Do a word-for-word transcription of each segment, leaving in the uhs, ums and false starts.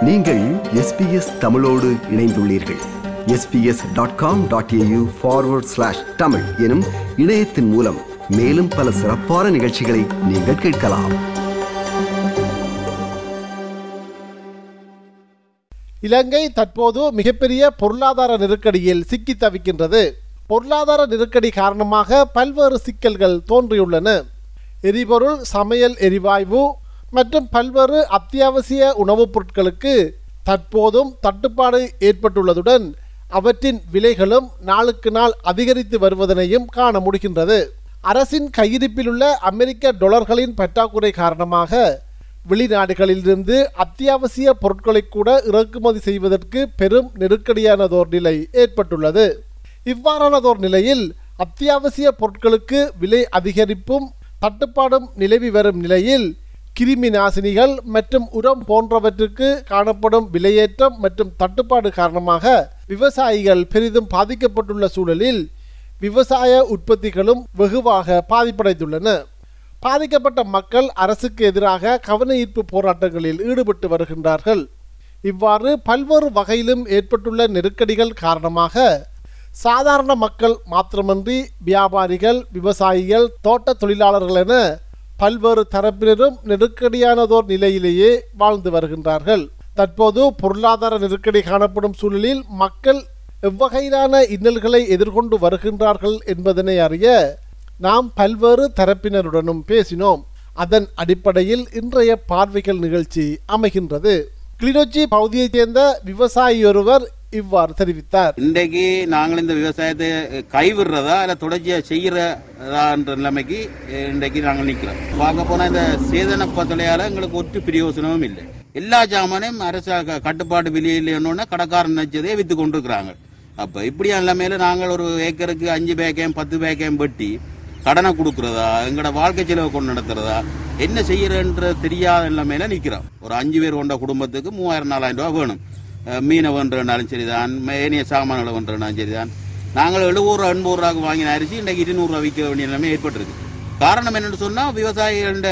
நீங்கள் எஸ்பிஎஸ் தமிழோடு இணைந்துள்ளீர்கள். SBS dot com dot AU forward slash Tamil எனும் இணையத்தின் மூலம் மேலும் பல சிறப்பான நிகழ்ச்சிகளை நீங்கள் கேட்கலாம். இலங்கை தற்போது மிகப்பெரிய பொருளாதார நெருக்கடியில் சிக்கி தவிக்கின்றது. பொருளாதார நெருக்கடி காரணமாக பல்வேறு சிக்கல்கள் தோன்றியுள்ளன. எரிபொருள், சமையல் எரிவாயு மற்றும் பல்வேறு அத்தியாவசிய உணவுப் பொருட்களுக்கு தற்போதும் தட்டுப்பாடு ஏற்பட்டுள்ளதுடன் அவற்றின் விலைகளும் நாளுக்கு நாள் அதிகரித்து வருவதனையும் காண முடிகின்றது. அரசின் கையிருப்பில் உள்ள அமெரிக்க டொலர்களின் பற்றாக்குறை காரணமாக வெளிநாடுகளிலிருந்து அத்தியாவசிய பொருட்களை கூட இறக்குமதி செய்வதற்கு பெரும் நெருக்கடியானதோர் நிலை ஏற்பட்டுள்ளது. இவ்வாறானதோர் நிலையில் அத்தியாவசிய பொருட்களுக்கு விலை அதிகரிப்பும் தட்டுப்பாடும் நிலவி வரும் நிலையில் கிருமி நாசினிகள் மற்றும் உரம் போன்றவற்றுக்கு காணப்படும் விலையேற்றம் மற்றும் தட்டுப்பாடு காரணமாக விவசாயிகள் பெரிதும் பாதிக்கப்பட்டுள்ள சூழலில் விவசாய உற்பத்திகளும் வெகுவாக பாதிப்படைந்துள்ளன. பாதிக்கப்பட்ட மக்கள் அரசுக்கு எதிராக கவன ஈர்ப்பு போராட்டங்களில் ஈடுபட்டு வருகின்றார்கள். இவ்வாறு பல்வேறு வகையிலும் ஏற்பட்டுள்ள நெருக்கடிகள் காரணமாக சாதாரண மக்கள் மாத்திரமன்றி வியாபாரிகள், விவசாயிகள், தோட்ட தொழிலாளர்கள் என பல்வேறு தரப்பினரும் நெருக்கடியானதோர் நிலையிலேயே வாழ்ந்து வருகின்றார்கள். தற்போது பொருளாதார நெருக்கடி காணப்படும் சூழலில் மக்கள் எவ்வகையிலான இன்னல்களை எதிர்கொண்டு வருகின்றார்கள் என்பதனை அறிய நாம் பல்வேறு தரப்பினருடனும் பேசினோம். அதன் அடிப்படையில் இன்றைய பார்வைகள் நிகழ்ச்சி அமைகின்றது. கிளிநொச்சி பகுதியைச் சேர்ந்த விவசாயி ஒருவர் இவ்வாறு தெரிவித்தார். இன்றைக்கு நாங்கள் இந்த விவசாயத்தை கைவிடுறதா இல்லை தொடர்ச்சியா செய்யறதா என்ற நிலைமைக்கு இன்றைக்கு நாங்கள் நிற்கிறோம். பார்க்க போனா இந்த சேதன பத்தலையால எங்களுக்கு ஒற்று பிரயோசனமும் இல்லை. எல்லா ஜாமானையும் அரசு கட்டுப்பாடு விலையில்லைன்னு கடைக்காரன் நினைச்சதே வித்து கொண்டிருக்கிறாங்க. அப்ப இப்படியா நிலைமையில நாங்கள் ஒரு ஏக்கருக்கு அஞ்சு பேக்கையும் பத்து பேக்கையும் வெட்டி கடனை கொடுக்கறதா, எங்களோட வாழ்க்கை செலவு கொண்டு நடத்துறதா, என்ன செய்யறன்ற தெரியாத நிலைமையில நிக்கிறோம். ஒரு அஞ்சு பேர் கொண்ட குடும்பத்துக்கு மூவாயிரம் நாலாயிரம் ரூபாய் வேணும். மீனை வென்றனாலும் சரிதான், ஏனைய சாமான்களை வென்றனாலும் சரிதான். நாங்கள் எழுபது ரூபா எண்பது ரூபாய்க்கு வாங்கின அரிசி இன்றைக்கு இருநூறு ரூபா விற்க வேண்டிய நிலைமை ஏற்பட்டிருக்கு. காரணம் என்னன்னு சொன்னா விவசாயிகள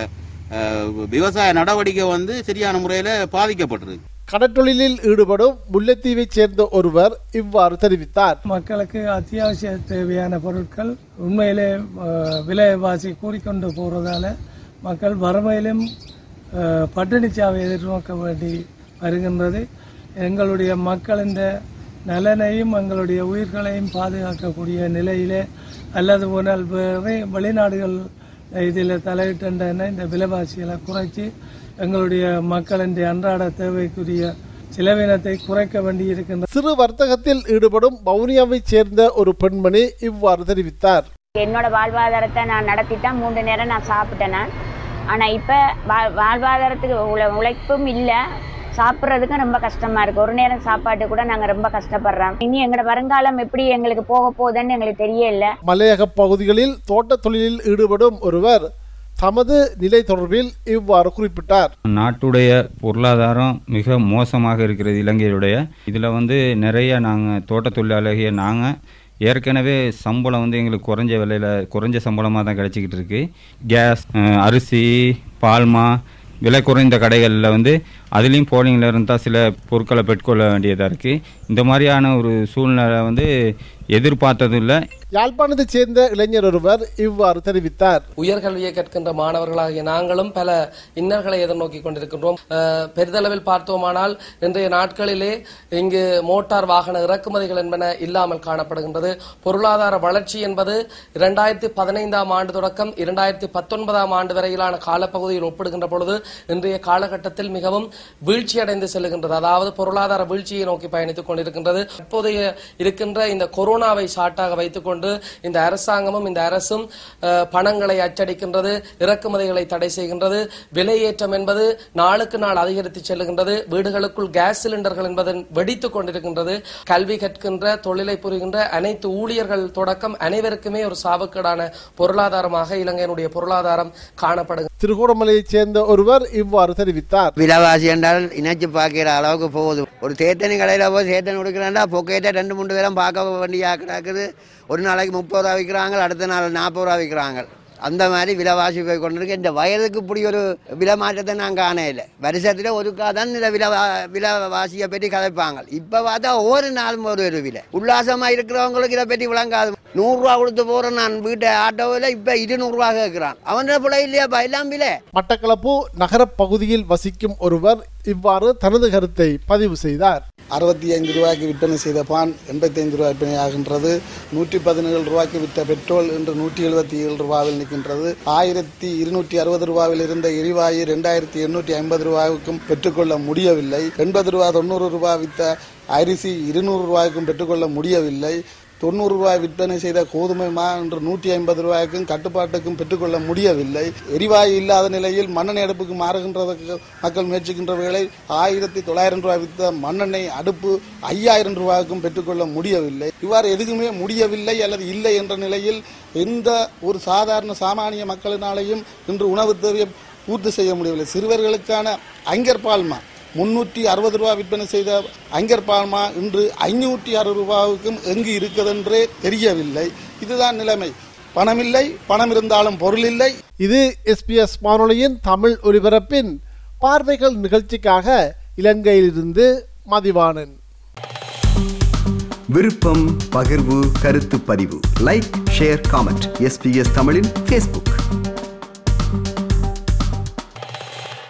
விவசாய நடவடிக்கை வந்து சரியான முறையில பாதிக்கப்பட்டிருக்கு. கடற்றொழிலில் ஈடுபடும் முல்லைத்தீவைச் சேர்ந்த ஒருவர் இவ்வாறு தெரிவித்தார். மக்களுக்கு அத்தியாவசிய தேவையான பொருட்கள் உண்மையிலே விலைவாசி கூறிக்கொண்டு போறதால மக்கள் வறுமையிலும் பட்டினிச்சாவை எதிர்நோக்க வேண்டி வருகின்றது. எங்களுடைய மக்களின் நலனையும் எங்களுடைய உயிர்களையும் பாதுகாக்கக்கூடிய நிலையிலே அல்லது போனால் வெளிநாடுகள் இதில் தலையிட்டன இந்த விலைவாசிகளை குறைச்சி எங்களுடைய மக்களின் அன்றாட தேவைக்குரிய செலவினத்தை குறைக்க வேண்டி இருக்கின்ற சிறு வர்த்தகத்தில் ஈடுபடும் வவுனியாவைச் சேர்ந்த ஒரு பெண்மணி இவ்வாறு தெரிவித்தார். என்னோட வாழ்வாதாரத்தை நான் நடத்திட்டேன். மூன்று நேரம் நான் சாப்பிட்டேன். ஆனால் இப்போ வாழ்வாதாரத்துக்கு உழை உழைப்பும் இல்லை, சாப்பிட்றதுக்கும் ரொம்ப கஷ்டமா இருக்கு. ஒரு நேரம் சாப்பாட்டு கூட நாங்கள் ரொம்ப கஷ்டப்படுறோம். இனி எங்களோட வருங்காலம் எப்படி எங்களுக்கு போக போகுதுன்னு எங்களுக்கு தெரியல. மலையக பகுதிகளில் தோட்ட தொழிலில் ஈடுபடும் ஒருவர் தமது நிலை தொடர்பில் இவ்வாறு குறிப்பிட்டார். நாட்டுடைய பொருளாதாரம் மிக மோசமாக இருக்கிறது இலங்கையுடைய. இதில் வந்து நிறைய நாங்கள் தோட்ட தொழிலாளிய நாங்கள் ஏற்கனவே சம்பளம் வந்து எங்களுக்கு குறைஞ்ச விலையில் குறைஞ்ச சம்பளமாக தான் கிடைச்சிக்கிட்டு இருக்கு. கேஸ், அரிசி, பால்மா விலை குறைந்த கடைகளில் வந்து அதுலேயும் போலிங்கில் இருந்தால் சில பொருட்களை பெற்றுக்கொள்ள வேண்டியதாக இருக்குது. இந்த மாதிரியான ஒரு சூழ்நிலை வந்து எதிர்பார்த்ததும் இல்லை. யாழ்ப்பாணத்தைச் சேர்ந்த இளைஞர் ஒருவர் இவ்வாறு தெரிவித்தார். உயர்கல்வியை கற்கின்ற மாணவர்களாகிய நாங்களும் பல இன்னல்களை எதிர்நோக்கி கொண்டிருக்கின்றோம். பெரிதளவில் பார்த்தோமானால் இன்றைய நாட்களிலே இங்கு மோட்டார் வாகன இறக்குமதிகள் என்பன இல்லாமல் காணப்படுகின்றது. பொருளாதார வளர்ச்சி என்பது இரண்டாயிரத்தி பதினைந்தாம் ஆண்டு தொடக்கம் இரண்டாயிரத்தி பத்தொன்பதாம் ஆண்டு வரையிலான காலப்பகுதியில் ஒப்பிடுகின்ற பொழுது இன்றைய காலகட்டத்தில் மிகவும் வீழ்ச்சியடைந்து செல்லுகின்றது. அதாவது பொருளாதார வீழ்ச்சியை நோக்கி பயணித்துக் கொண்டிருக்கின்றது. இப்போதைய இருக்கின்ற இந்த கொரோனாவை சாட்டாக வைத்துக் கொண்டு இந்த அரசாங்கமும் இந்த அரசும் பணங்களை அச்சடிக்கின்றது, இறக்குமதிகளை தடை செய்கின்றது. விலையேற்றம் என்பது நாளுக்கு நாள் அதிகரித்து செல்லுகின்றது. வீடுகளுக்குள் கேஸ் சிலிண்டர்கள் என்பது வெடித்துக் கொண்டிருக்கின்றது. கல்வி கற்கின்ற, தொழிலை புரிகின்ற அனைத்து ஊழியர்கள் தொடக்கம் அனைவருக்குமே ஒரு சாவுக்கேடான பொருளாதாரமாக இலங்கையினுடைய பொருளாதாரம் காணப்படுகிறது. திருகோணமலையைச் சேர்ந்த ஒருவர் இவ்வாறு தெரிவித்தார். விலைவாசி என்றால் இணைச்சு பார்க்கிற அளவுக்கு போகுது. ஒரு தேத்தனி கடையில் போய் சேத்தன் கொடுக்குறாண்டா பொக்கேட்டை ரெண்டு மூணு பேரும் பார்க்க வேண்டிய கிடக்குது. ஒரு நாளைக்கு முப்பது ரூபா விற்கிறாங்க, அடுத்த நாள் நாற்பது ரூபா விற்கிறாங்க. அந்த மாதிரி விலைவாசி போய் கொண்டிருக்கு. இந்த வயதுக்கு இப்படி ஒரு விலை மாற்றத்தை நான் காண இல்லை. வருஷத்தில் ஒருக்கா தான் இந்த விலை விலைவாசியை பற்றி கதைப்பாங்க. இப்போ பார்த்தா ஒவ்வொரு நாளும் ஒரு ஒரு விலை. உல்லாசமாக இருக்கிறவங்களுக்கு இதை பற்றி விளங்காது. நூறுரூவா கொடுத்து போகிறேன் நான் வீட்டை ஆட்டோவில், இப்போ இருநூறுவா கேட்குறான். அவன் பிள்ளை இல்லையாப்பா எல்லாம் விலை. மட்டக்களப்பு நகர பகுதியில் வசிக்கும் ஒருவர் இவ்வாறு தனது கருத்தை பதிவு செய்தார். அறுபத்தி ஐந்து ரூபாய்க்கு விற்பனை செய்த பான் எண்பத்தி ஐந்து ரூபாய் விற்பனை ஆகின்றது. நூற்றி பதினேழு ரூபாய்க்கு விற்ற பெட்ரோல் இன்று நூற்றி எழுபத்தி ஏழு ரூபாவில் நிற்கின்றது. ஆயிரத்தி இருநூற்றி அறுபது ரூபாவில் இருந்த எரிவாயு இரண்டாயிரத்தி எண்ணூற்றி ஐம்பது ரூபாய்க்கும் பெற்றுக்கொள்ள முடியவில்லை. எண்பது ரூபாய் தொண்ணூறு ரூபாய் விற்ற அரிசி இருநூறு ரூபாய்க்கும் பெற்றுக்கொள்ள முடியவில்லை. தொண்ணூறு ரூபாய் விற்பனை செய்த கோதுமை மா என்று நூற்றி ஐம்பது ரூபாய்க்கும் கட்டுப்பாட்டுக்கும் பெற்றுக்கொள்ள முடியவில்லை. எரிவாயு இல்லாத நிலையில் மண்ணெண்ணெய் அடுப்புக்கு மாறுகின்றதற்கு மக்கள் முயற்சிக்கின்ற வேளை ஆயிரத்தி தொள்ளாயிரம் ரூபாய் விற்ற மண்ணெண்ணெய் அடுப்பு ஐயாயிரம் ரூபாய்க்கும் பெற்றுக்கொள்ள முடியவில்லை. இவ்வாறு எதுவுமே முடியவில்லை அல்லது இல்லை என்ற நிலையில் எந்த ஒரு சாதாரண சாமானிய மக்களினாலேயும் இன்று உணவு தேவையை பூர்த்தி செய்ய முடியவில்லை. சிறுவர்களுக்கான ஐங்கர் பால்மா முன்னூற்றி அறுபது ரூபாய் விற்பனை செய்த ஐங்கர் பால்மா இன்று ஐநூற்றி அறுபது ரூபாவுக்கும் எங்கு இருக்குதென்றே தெரியவில்லை. இதுதான் நிலைமை. பணமில்லை, பணம் இருந்தாலும் பொருள் இல்லை. இது எஸ்பிஎஸ் வானொலியின் தமிழ் ஒலிபரப்பின் பார்வைகள் நிகழ்ச்சிக்காக இலங்கையிலிருந்து மதிவாணன். விருப்பம், பகிர்வு, கருத்து பதிவு, லைக், ஷேர், காமெண்ட். எஸ்பிஎஸ் தமிழின் ஃபேஸ்புக்.